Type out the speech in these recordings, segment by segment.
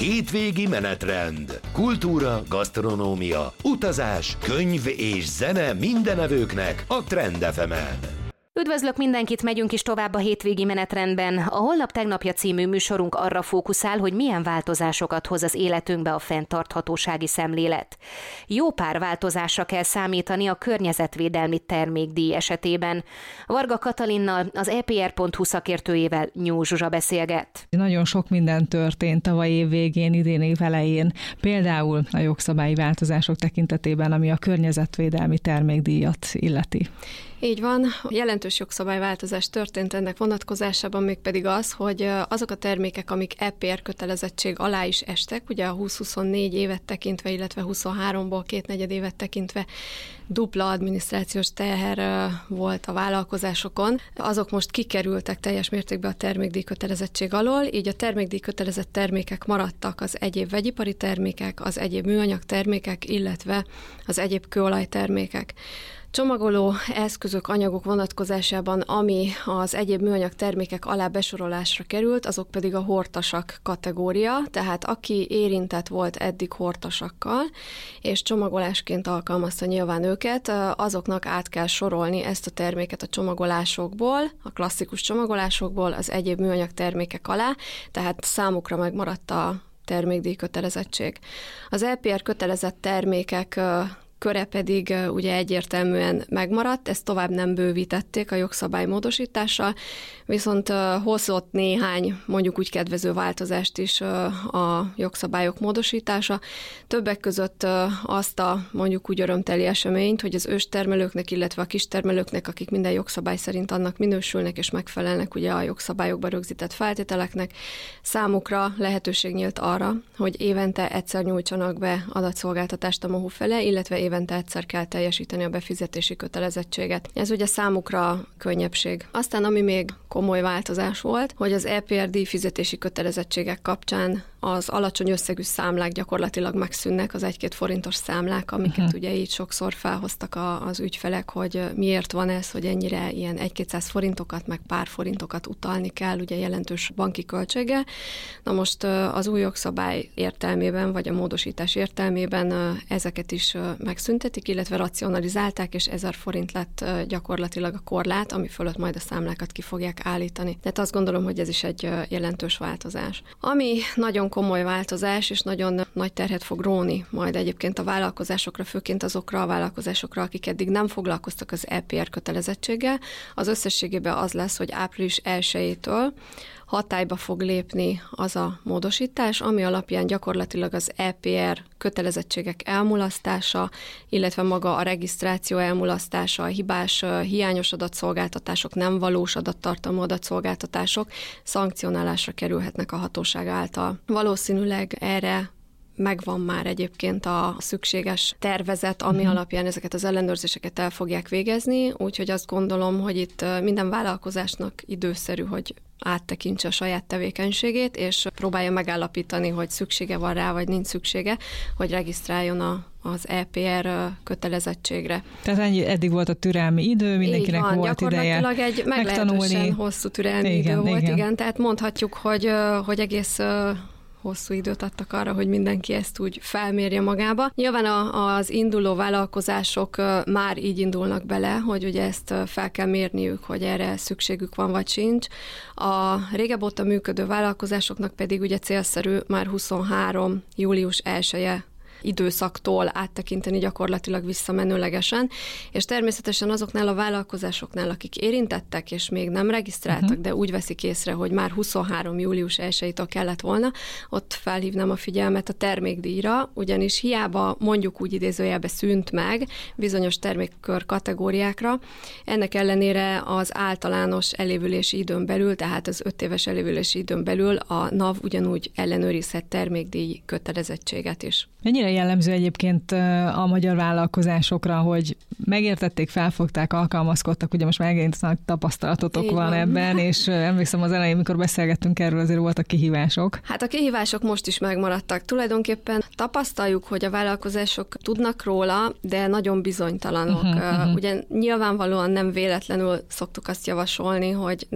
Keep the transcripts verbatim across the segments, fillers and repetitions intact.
Hétvégi menetrend. Kultúra, gasztronómia, utazás, könyv és zene mindenevőknek a Trend ef emen. Üdvözlök mindenkit, megyünk is tovább a hétvégi menetrendben. A Holnap tegnapja című műsorunk arra fókuszál, hogy milyen változásokat hoz az életünkbe a fenntarthatósági szemlélet. Jó pár változásra kell számítani a környezetvédelmi termékdíj esetében. Varga Katalinnal, az e pé er pont hu szakértőjével Nyúl Zsuzsa beszélget. Nagyon sok minden történt tavaly év végén, idén év elején, például a jogszabályi változások tekintetében, ami a környezetvédelmi termékdíjat illeti. Így van, jelentős jogszabályváltozás történt ennek vonatkozásában, mégpedig az, hogy azok a termékek, amik é pé er kötelezettség alá is estek, ugye a húsz-huszonnégy évet tekintve, illetve huszonháromból két negyed évet tekintve dupla adminisztrációs teher volt a vállalkozásokon, azok most kikerültek teljes mértékben a termékdíj kötelezettség alól, így a termékdíj kötelezett termékek maradtak az egyéb vegyipari termékek, az egyéb műanyag termékek, illetve az egyéb kőolajtermékek. Csomagoló eszközök, anyagok vonatkozásában, ami az egyéb műanyag termékek alá besorolásra került, azok pedig a hordtasak kategória, tehát aki érintett volt eddig hordtasakkal, és csomagolásként alkalmazta nyilván őket, azoknak át kell sorolni ezt a terméket a csomagolásokból, a klasszikus csomagolásokból az egyéb műanyag termékek alá, tehát számukra megmaradt a termékdíj kötelezettség. Az é pé er kötelezett termékek köre pedig ugye egyértelműen megmaradt, ezt tovább nem bővítették a jogszabály módosítással, viszont hozott néhány mondjuk úgy kedvező változást is a jogszabályok módosítása. Többek között azt a mondjuk úgy örömteli eseményt, hogy az őstermelőknek, illetve a kistermelőknek, akik minden jogszabály szerint annak minősülnek és megfelelnek ugye a jogszabályokban rögzített feltételeknek, számukra lehetőség nyílt arra, hogy évente egyszer nyújtsanak be adatszolgáltatást a MOHU fele, illetve évente egyszer kell teljesíteni a befizetési kötelezettséget. Ez ugye számukra könnyebbség. Aztán ami még komoly változás volt, hogy az é pé er díjfizetési kötelezettségek kapcsán az alacsony összegű számlák gyakorlatilag megszűnnek, az egy-két forintos számlák, amiket uh-huh. ugye így sokszor felhoztak a, az ügyfelek, hogy miért van ez, hogy ennyire ilyen egy-kétszáz forintokat, meg pár forintokat utalni kell, ugye jelentős banki költsége. Na most az új jogszabály értelmében, vagy a módosítás értelmében ezeket is megszüntetik, illetve racionalizálták, és ezer forint lett gyakorlatilag a korlát, ami fölött majd a számlákat ki fogják állítani. Tehát azt gondolom, hogy ez is egy jelentős változás. Ami nagyon komoly változás, és nagyon nagy terhet fog róni majd egyébként a vállalkozásokra, főként azokra a vállalkozásokra, akik eddig nem foglalkoztak az é pé er kötelezettséggel, az összességében az lesz, hogy április elsejétől hatályba fog lépni az a módosítás, ami alapján gyakorlatilag az é pé er kötelezettségek elmulasztása, illetve maga a regisztráció elmulasztása, a hibás, hiányos adatszolgáltatások, nem valós adattartalmú adatszolgáltatások szankcionálásra kerülhetnek a hatóság által. Valószínűleg erre megvan már egyébként a szükséges tervezet, ami uh-huh. alapján ezeket az ellenőrzéseket el fogják végezni, úgyhogy azt gondolom, hogy itt minden vállalkozásnak időszerű, hogy áttekintse a saját tevékenységét, és próbálja megállapítani, hogy szüksége van rá, vagy nincs szüksége, hogy regisztráljon a az é pé er kötelezettségre. Tehát ennyi, eddig volt a türelmi idő, mindenkinek van, volt ideje gyakorlatilag egy meglehetősen hosszú türelmi igen, idő volt, igen. igen, tehát mondhatjuk, hogy, hogy egész hosszú időt adtak arra, hogy mindenki ezt úgy felmérje magába. Nyilván a, az induló vállalkozások már így indulnak bele, hogy ugye ezt fel kell mérniük, hogy erre szükségük van vagy sincs. A régebb óta működő vállalkozásoknak pedig ugye célszerű már huszonhárom július elseje időszaktól áttekinteni gyakorlatilag visszamenőlegesen, és természetesen azoknál a vállalkozásoknál, akik érintettek, és még nem regisztráltak, uh-huh. de úgy veszik észre, hogy már huszonhárom július elsejétől kellett volna, ott felhívnám a figyelmet a termékdíjra, ugyanis hiába mondjuk úgy idézőjelbe szűnt meg bizonyos termékkör kategóriákra, ennek ellenére az általános elévülési időn belül, tehát az öt éves elévülési időn belül a NAV ugyanúgy ellenőrizhet termékdíj kötelezettséget is. Mennyire jellemző egyébként a magyar vállalkozásokra, hogy megértették, felfogták, alkalmazkodtak, ugye most már egész nagy tapasztalatotok van, van ebben, és emlékszem az elején, mikor beszélgettünk erről, azért voltak kihívások. Hát a kihívások most is megmaradtak. Tulajdonképpen tapasztaljuk, hogy a vállalkozások tudnak róla, de nagyon bizonytalanok. Uh-huh, uh-huh. Ugye nyilvánvalóan nem véletlenül szoktuk azt javasolni, hogy ne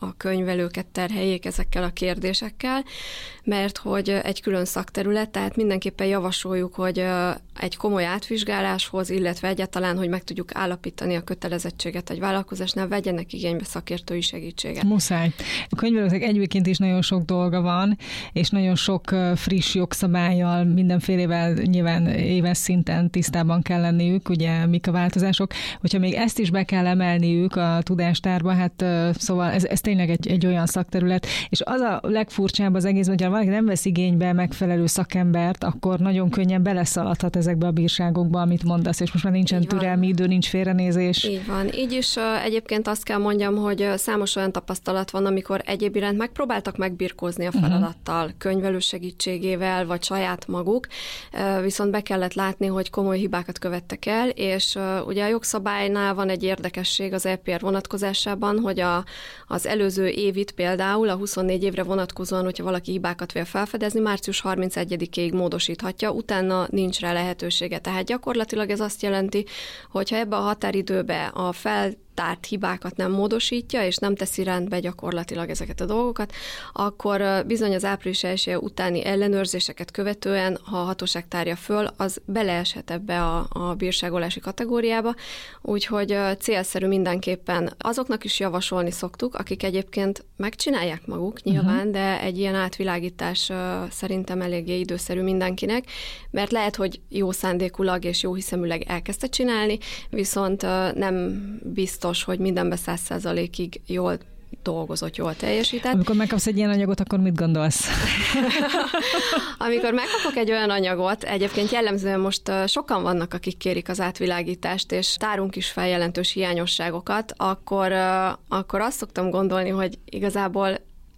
a könyvelőket terheljék ezekkel a kérdésekkel, mert hogy egy külön szakterület, tehát mindenképpen javasoljuk, hogy egy komoly átvizsgáláshoz, illetve egyáltalán, hogy meg tudjuk állapítani a kötelezettséget egy vállalkozásnál, vegyenek igénybe szakértői segítséget. Muszáj. A könyvelőknek egyébként is nagyon sok dolga van, és nagyon sok friss jogszabállyal, mindenfélevel nyilván éves szinten tisztában kell lenniük, ugye mik a változások. Hogyha még ezt is be kell emelniük a tudástárba, hát szóval ez, ez tényleg egy, egy olyan szakterület, és az a legfurcsább az egész, hogyha valaki nem vesz igénybe megfelelő szakembert, akkor nagyon könnyen beleszaladhat ezekbe a bírságokba, amit mondasz, és most már nincsen türelmi idő, nincs félrenézés. Így van. Így is uh, egyébként azt kell mondjam, hogy uh, számos olyan tapasztalat van, amikor egyéb iránt megpróbáltak megbirkózni a feladattal, uh-huh. könyvelő segítségével, vagy saját maguk, uh, viszont be kellett látni, hogy komoly hibákat követtek el, és uh, ugye a jogszabálynál van egy érdekesség az é pé er vonatkozásában, hogy a, az előző évit például a huszonnégy évre vonatkozóan, hogyha valaki hibákat vél felfedezni, március harmincegyedikéig módosíthatja, utána nincs rá lehetősége. Tehát gyakorlatilag ez azt jelenti, hogyha ebbe a határidőbe a fel tárt hibákat nem módosítja, és nem teszi rendbe gyakorlatilag ezeket a dolgokat, akkor bizony az április elsője utáni ellenőrzéseket követően, ha a hatóság tárja föl, az beleeshet ebbe a, a bírságolási kategóriába, úgyhogy célszerű mindenképpen azoknak is javasolni szoktuk, akik egyébként megcsinálják maguk nyilván, uh-huh. de egy ilyen átvilágítás szerintem eléggé időszerű mindenkinek, mert lehet, hogy jó szándékulag és jó hiszeműleg elkezdte csinálni, viszont nem biztos, hogy mindenben száz százalékig jól dolgozott, jól teljesített. Amikor megkapsz egy ilyen anyagot, akkor mit gondolsz? Amikor megkapok egy olyan anyagot, egyébként jellemzően most sokan vannak, akik kérik az átvilágítást, és tárunk is fel jelentős hiányosságokat, akkor, akkor azt szoktam gondolni, hogy igazából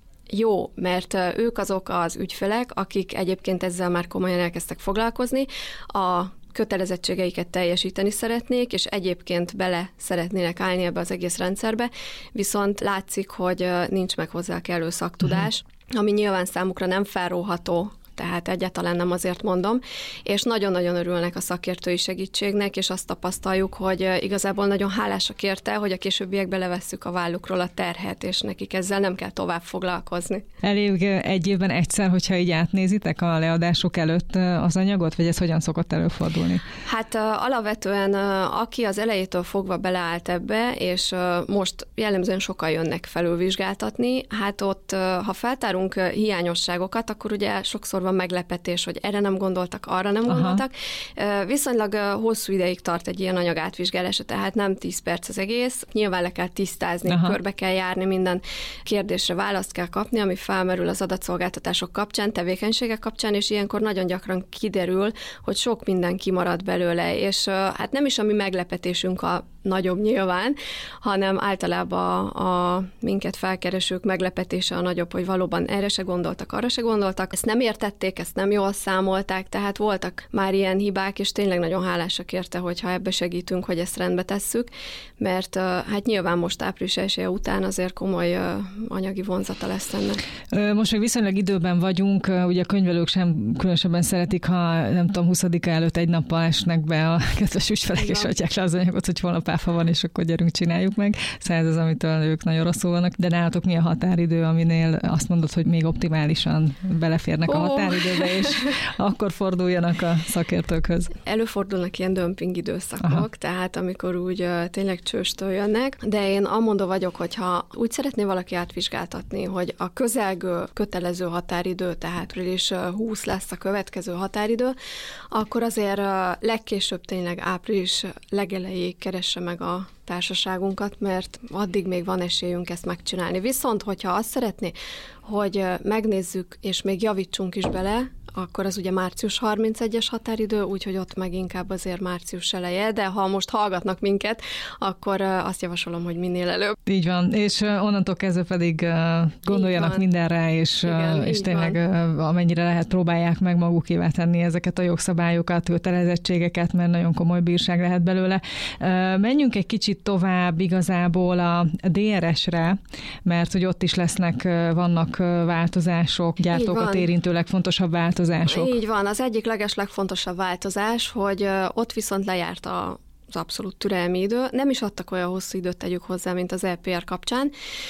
jó, mert ők azok az ügyfelek, akik egyébként ezzel már komolyan elkezdtek foglalkozni, a kötelezettségeiket teljesíteni szeretnék, és egyébként bele szeretnének állni ebbe az egész rendszerbe, viszont látszik, hogy nincs meg hozzá kellő szaktudás, uh-huh. ami nyilván számukra nem felróható, tehát egyáltalán nem azért mondom, és nagyon-nagyon örülnek a szakértői segítségnek, és azt tapasztaljuk, hogy igazából nagyon hálásak érte, hogy a későbbiekben levesszük a vállukról a terhet, és nekik ezzel nem kell tovább foglalkozni. Elég egy évben egyszer, hogyha így átnézitek a leadások előtt az anyagot, vagy ez hogyan szokott előfordulni? Hát alapvetően aki az elejétől fogva beleállt ebbe, és most jellemzően sokan jönnek felülvizsgáltatni, hát ott, ha feltárunk hiányosságokat, akkor ugye sokszor van meglepetés, hogy erre nem gondoltak, arra nem Aha. gondoltak. Viszonylag hosszú ideig tart egy ilyen anyag átvizsgálása, tehát nem tíz perc az egész. Nyilván le kell tisztázni, Aha. körbe kell járni, minden kérdésre választ kell kapni, ami felmerül az adatszolgáltatások kapcsán, tevékenységek kapcsán, és ilyenkor nagyon gyakran kiderül, hogy sok minden kimarad belőle, és hát nem is a mi meglepetésünk a nagyobb nyilván, hanem általában a, a minket felkeresők meglepetése a nagyobb, hogy valóban erre se gondoltak, arra se gondoltak. Ezt nem értették, ezt nem jól számolták, tehát voltak már ilyen hibák, és tényleg nagyon hálásak érte, hogyha ebbe segítünk, hogy ezt rendbe tesszük, mert hát nyilván most április elsője után azért komoly anyagi vonzata lesz ennek. Most még viszonylag időben vagyunk, ugye a könyvelők sem különösebben szeretik, ha nem tudom, huszadika előtt egy nappal esnek be a kedves ügyfelek, és adják le az anyagot, hogy holnap áfa van, és akkor gyerünk, csináljuk meg. Szóval ez az, amitől ők nagyon rosszul vannak. De nálatok mi a határidő, aminél azt mondod, hogy még optimálisan beleférnek oh. a határidőbe, és akkor forduljanak a szakértőkhöz? Előfordulnak ilyen dömping időszakok, Aha. tehát amikor úgy uh, tényleg csőstől jönnek, de én amondó vagyok, hogyha úgy szeretné valaki átvizsgáltatni, hogy a közelgő kötelező határidő, tehát április huszadika lesz a következő határidő, akkor azért uh, legkésőbb tényleg április legelejéig keresse meg a társaságunkat, mert addig még van esélyünk ezt megcsinálni. Viszont, hogyha azt szeretné, hogy megnézzük, és még javítsunk is bele, akkor az ugye március harmincegyes határidő, úgyhogy ott meg inkább azért március eleje, de ha most hallgatnak minket, akkor azt javasolom, hogy minél előbb. Így van, és onnantól kezdve pedig gondoljanak mindenre, és, Igen, és tényleg van. Amennyire lehet próbálják meg magukévá tenni ezeket a jogszabályokat, kötelezettségeket, mert nagyon komoly bírság lehet belőle. Menjünk egy kicsit tovább igazából a dé er es-re, mert hogy ott is lesznek, vannak változások, gyártókat érintő legfontosabb változások. Így van, az egyik legeslegfontosabb változás, hogy ott viszont lejárt a az abszolút türelmi idő. Nem is adtak olyan hosszú időt, tegyük hozzá, mint az é pé er kapcsán.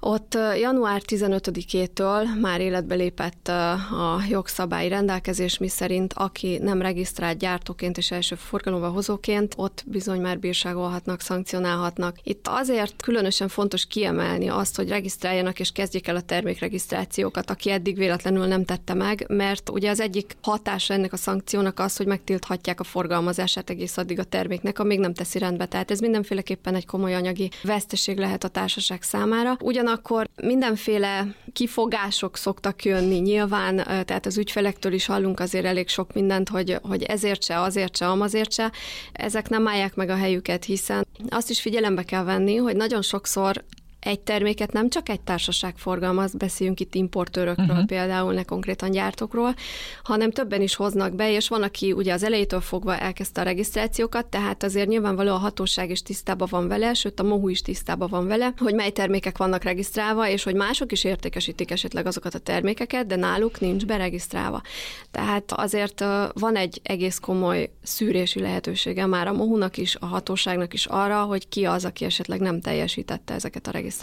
Ott január tizenötödikétől már életbe lépett a jogszabályi rendelkezés, miszerint aki nem regisztrált gyártóként és első forgalomba hozóként, ott bizony már bírságolhatnak, szankcionálhatnak. Itt azért különösen fontos kiemelni azt, hogy regisztráljanak és kezdjék el a termékregisztrációkat, aki eddig véletlenül nem tette meg, mert ugye az egyik hatása ennek a szankciónak az, hogy megtilthatják a forgalmazását egész addig a terméknek, amíg nem teszi rendbe. Tehát ez mindenféleképpen egy komoly anyagi veszteség lehet a társaság számára. Ugyanakkor mindenféle kifogások szoktak jönni nyilván, tehát az ügyfelektől is hallunk azért elég sok mindent, hogy, hogy ezért se, azért se, amazért se. Ezek nem állják meg a helyüket, hiszen azt is figyelembe kell venni, hogy nagyon sokszor egy terméket nem csak egy társaság forgalmaz, beszéljünk itt importőrökről uh-huh. például, ne konkrétan gyártókról, hanem többen is hoznak be, és van, aki ugye az elejétől fogva elkezdte a regisztrációkat, tehát azért nyilvánvaló a hatóság is tisztában van vele, sőt a MOHU is tisztában van vele, hogy mely termékek vannak regisztrálva, és hogy mások is értékesítik esetleg azokat a termékeket, de náluk nincs beregisztrálva. Tehát azért van egy egész komoly szűrési lehetősége már a MOHU-nak is, a hatóságnak is arra, hogy ki az, aki esetleg nem teljesítette ezeket a regisztrációkat.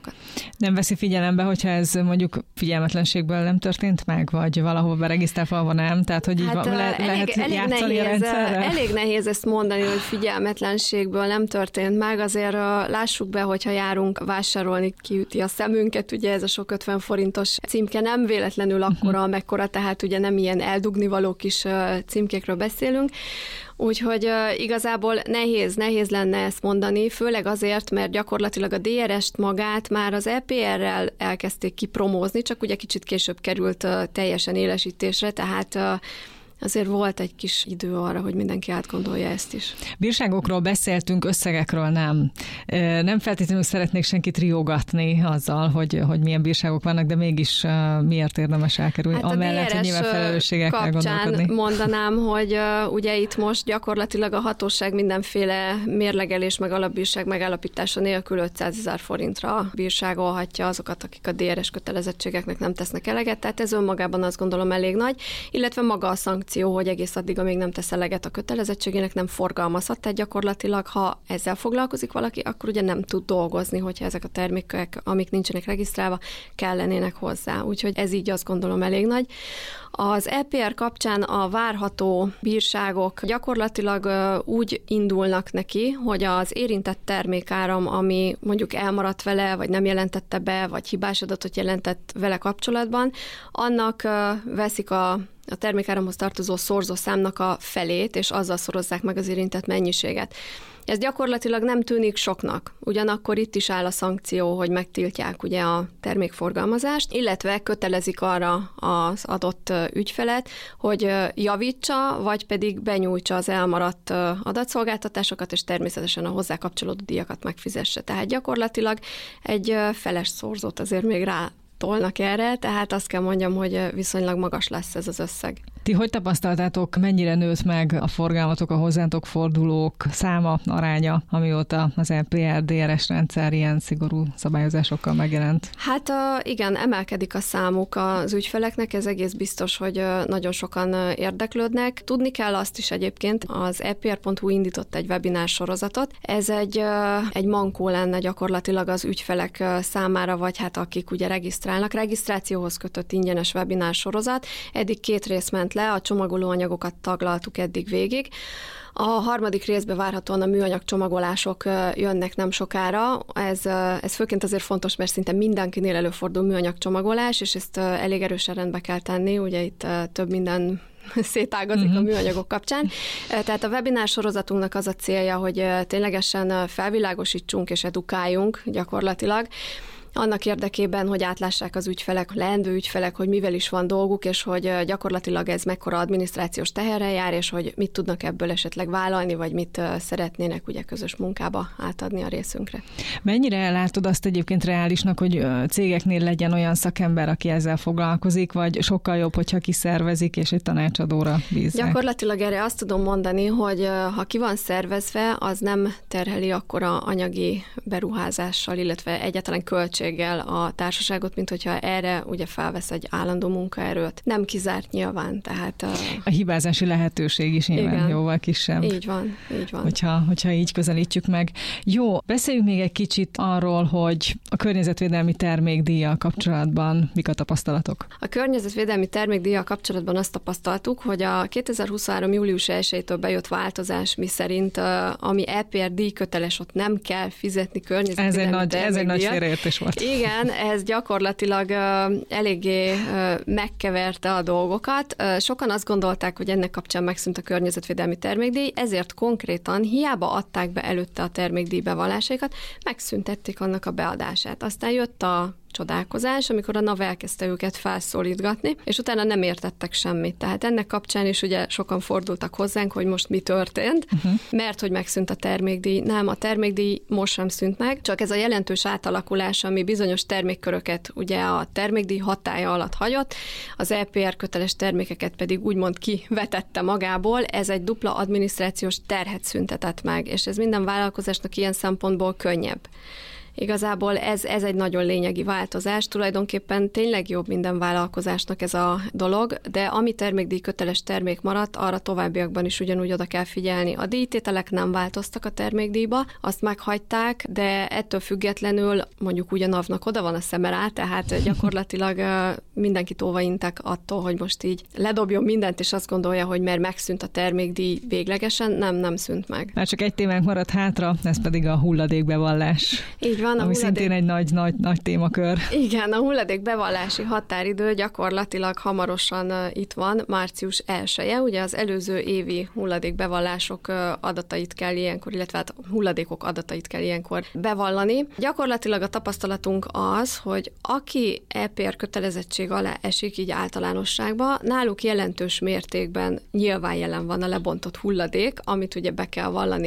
Nem veszi figyelembe, hogyha ez mondjuk figyelmetlenségből nem történt meg, vagy valahol beregisztrálva van nem? Tehát, hogy így hát, le, elég, lehet elég játszani nehéz, a rendszerrel? Elég nehéz ezt mondani, hogy figyelmetlenségből nem történt meg. Azért lássuk be, hogyha járunk vásárolni, kiüti a szemünket, ugye ez a sok ötven forintos címke nem véletlenül akkora, amekkora, tehát ugye nem ilyen eldugnivaló kis címkékről beszélünk. Úgyhogy uh, igazából nehéz, nehéz lenne ezt mondani, főleg azért, mert gyakorlatilag a dé er est magát már az é pé errel elkezdték kipromózni, csak ugye kicsit később került uh, teljesen élesítésre, tehát uh, azért volt egy kis idő arra, hogy mindenki átgondolja ezt is. Bírságokról beszéltünk, összegekről nem. Nem feltétlenül szeretnék senkit riogatni azzal, hogy, hogy milyen bírságok vannak, de mégis miért érdemes elkerülni? Hát amellett, hogy nyilván felelősséggel kell gondolkodni. Mondanám, hogy uh, ugye itt most gyakorlatilag a hatóság mindenféle mérlegelés meg alapbírság megállapítása nélkül ötszázezer forintra bírságolhatja azokat, akik a dé er es kötelezettségeknek nem tesznek eleget, tehát ez önmagában azt gondolom elég nagy, illetve maga a szankció, hogy egész addig, amíg nem tesz eleget a kötelezettségének, nem forgalmazhat, tehát gyakorlatilag, ha ezzel foglalkozik valaki, akkor ugye nem tud dolgozni, hogyha ezek a termékek, amik nincsenek regisztrálva, kellenének hozzá. Úgyhogy ez így azt gondolom elég nagy. Az é pé er kapcsán a várható bírságok gyakorlatilag úgy indulnak neki, hogy az érintett termékáram, ami mondjuk elmaradt vele, vagy nem jelentette be, vagy hibás adatot jelentett vele kapcsolatban, annak veszik a a termékáramhoz tartozó szorzószámnak a felét, és azzal szorozzák meg az érintett mennyiséget. Ez gyakorlatilag nem tűnik soknak, ugyanakkor itt is áll a szankció, hogy megtiltják ugye a termékforgalmazást, illetve kötelezik arra az adott ügyfelet, hogy javítsa, vagy pedig benyújtsa az elmaradt adatszolgáltatásokat, és természetesen a hozzá kapcsolódó díjakat megfizesse. Tehát gyakorlatilag egy feles szorzót azért még rá tolnak erre, tehát azt kell mondjam, hogy viszonylag magas lesz ez az összeg. Ti hogy tapasztaltátok, mennyire nőtt meg a forgalmatok, a hozzátok fordulók száma, aránya, amióta az é pé er dé er es rendszer ilyen szigorú szabályozásokkal megjelent? Hát igen, emelkedik a számuk az ügyfeleknek, ez egész biztos, hogy nagyon sokan érdeklődnek. Tudni kell azt is egyébként, az e pé er pont hu indított egy webinár sorozatot. Ez egy, egy mankó lenne gyakorlatilag az ügyfelek számára, vagy hát akik ugye regisztrálnak. Regisztrációhoz kötött ingyenes webinár sorozat. Eddig két rész ment le, a csomagolóanyagokat taglaltuk eddig végig. A harmadik részben várhatóan a műanyag csomagolások jönnek nem sokára. Ez, ez főként azért fontos, mert szinte mindenkinél előfordul műanyag csomagolás, és ezt elég erősen rendbe kell tenni, ugye itt több minden szétágazik uh-huh. a műanyagok kapcsán. Tehát a webinár sorozatunknak az a célja, hogy ténylegesen felvilágosítsunk és edukáljunk gyakorlatilag, annak érdekében, hogy átlássák az ügyfelek, leendő ügyfelek, hogy mivel is van dolguk, és hogy gyakorlatilag ez mekkora adminisztrációs teherrel jár, és hogy mit tudnak ebből esetleg vállalni, vagy mit szeretnének ugye közös munkába átadni a részünkre. Mennyire látod azt egyébként reálisnak, hogy cégeknél legyen olyan szakember, aki ezzel foglalkozik, vagy sokkal jobb, hogyha kiszervezik, és egy tanácsadóra bízzák? Gyakorlatilag erre azt tudom mondani, hogy ha ki van szervezve, az nem terheli akkora anyagi beruházással, illetve egyáltalán költség segítséggel a társaságot, mint hogyha erre ugye felvesz egy állandó munkaerőt. Nem kizárt nyilván, tehát... A, a hibázási lehetőség is nyilván igen. jóval kisebb. Így van, így van. Hogyha, hogyha így közelítjük meg. Jó, beszéljünk még egy kicsit arról, hogy a környezetvédelmi termékdíjjal kapcsolatban mik a tapasztalatok? A környezetvédelmi termékdíjjal kapcsolatban azt tapasztaltuk, hogy a kétezer-huszonhárom. július elsejétől bejött változás, mi szerint ami é pé er díjköteles, ott nem kell fizetni környezetvédelmi ez egy nagy, termékdíjat. Ez egy nagy félreértés volt. Igen, ez gyakorlatilag uh, eléggé uh, megkeverte a dolgokat. Uh, sokan azt gondolták, hogy ennek kapcsán megszűnt a környezetvédelmi termékdíj, ezért konkrétan hiába adták be előtte a termékdíj bevallásaikat, megszüntették annak a beadását. Aztán jött a csodálkozás, amikor a NAV elkezdte őket felszólítgatni, és utána nem értettek semmit. Tehát ennek kapcsán is ugye sokan fordultak hozzánk, hogy most mi történt, uh-huh. mert hogy megszűnt a termékdíj. Nem, a termékdíj most sem szűnt meg, csak ez a jelentős átalakulás, ami bizonyos termékköröket ugye a termékdíj hatálya alatt hagyott, az é pé er köteles termékeket pedig úgymond kivetette magából, ez egy dupla adminisztrációs terhet szüntetett meg, és ez minden vállalkozásnak ilyen szempontból könnyebb. Igazából ez, ez egy nagyon lényegi változás, tulajdonképpen tényleg jobb minden vállalkozásnak ez a dolog, de ami termékdíj köteles termék maradt, arra továbbiakban is ugyanúgy oda kell figyelni. A díjtételek nem változtak a termékdíjba, azt meghagyták, de ettől függetlenül mondjuk úgy a NAV-nak oda van a szeme rá, tehát gyakorlatilag mindenkit óvaintek attól, hogy most így ledobjon mindent, és azt gondolja, hogy mert megszűnt a termékdíj véglegesen, nem, nem szűnt meg. Már csak egy témánk maradt hátra, ez pedig a hulladékbevallás. Így van, ami hulladék... szintén egy nagy, nagy, nagy témakör. Igen, a hulladékbevallási határidő gyakorlatilag hamarosan itt van, március elseje. Ugye az előző évi hulladékbevallások adatait kell ilyenkor, illetve hát hulladékok adatait kell ilyenkor bevallani. Gyakorlatilag a tapasztalatunk az, hogy aki é pé er kötelezettség alá esik így általánosságban, náluk jelentős mértékben nyilván jelen van a lebontott hulladék, amit ugye be kell vallani.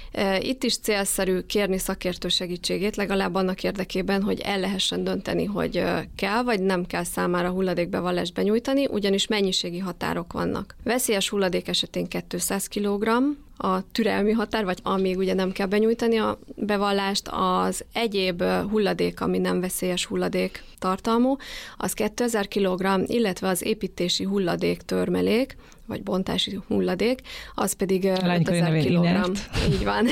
Itt is célszerű kérni szakértő segítségét, legalább annak érdekében, hogy el lehessen dönteni, hogy kell vagy nem kell számára hulladékbevallást benyújtani, ugyanis mennyiségi határok vannak. Veszélyes hulladék esetén kétszáz kilogramm, a türelmi határ, vagy amíg ugye nem kell benyújtani a bevallást, az egyéb hulladék, ami nem veszélyes hulladék tartalmú, az kétezer kilogramm, illetve az építési hulladék törmelék, vagy bontási hulladék, az pedig ötezer kilogramm. Így van.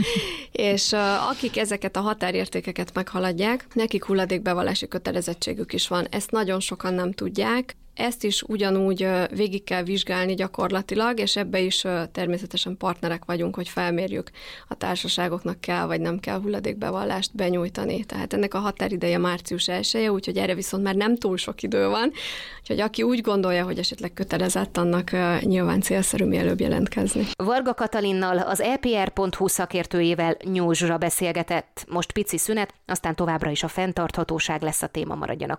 És uh, akik ezeket a határértékeket meghaladják, nekik hulladékbevallási kötelezettségük is van. Ezt nagyon sokan nem tudják. Ezt is ugyanúgy végig kell vizsgálni gyakorlatilag, és ebbe is természetesen partnerek vagyunk, hogy felmérjük, a társaságoknak kell vagy nem kell hulladékbevallást benyújtani. Tehát ennek a határideje március elseje, úgyhogy erre viszont már nem túl sok idő van. Úgyhogy aki úgy gondolja, hogy esetleg kötelezett, annak nyilván célszerű mielőbb jelentkezni. Varga Katalinnal, az é pé er pont hú szakértőjével Nyúzsra beszélgetett. Most pici szünet, aztán továbbra is a fenntarthatóság lesz a téma, maradjanak